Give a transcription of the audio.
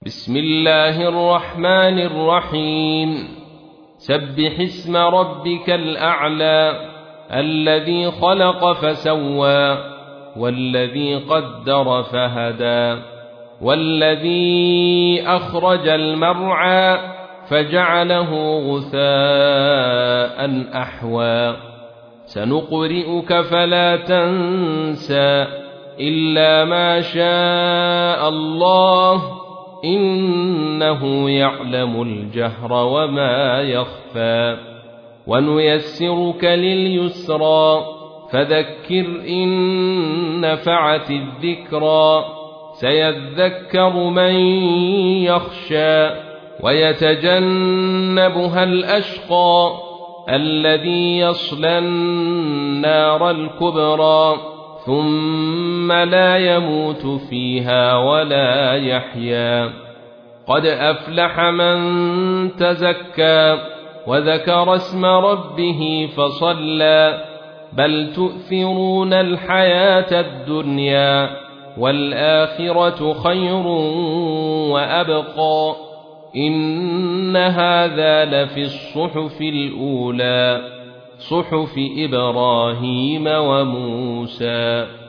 بسم الله الرحمن الرحيم سبح اسم ربك الأعلى الذي خلق فسوى والذي قدر فهدى والذي أخرج المرعى فجعله غثاء أحوى سنقرئك فلا تنسى إلا ما شاء الله إنه يعلم الجهر وما يخفى ونيسرك لليسرى فذكر إن نفعت الذكرى سيذكر من يخشى ويتجنبها الأشقى الذي يصلى النار الكبرى ثم لا يموت فيها ولا يحيا قد أفلح من تزكى وذكر اسم ربه فصلى بل تؤثرون الحياة الدنيا والآخرة خير وأبقى إن هذا لفي الصحف الأولى صحف إبراهيم وموسى.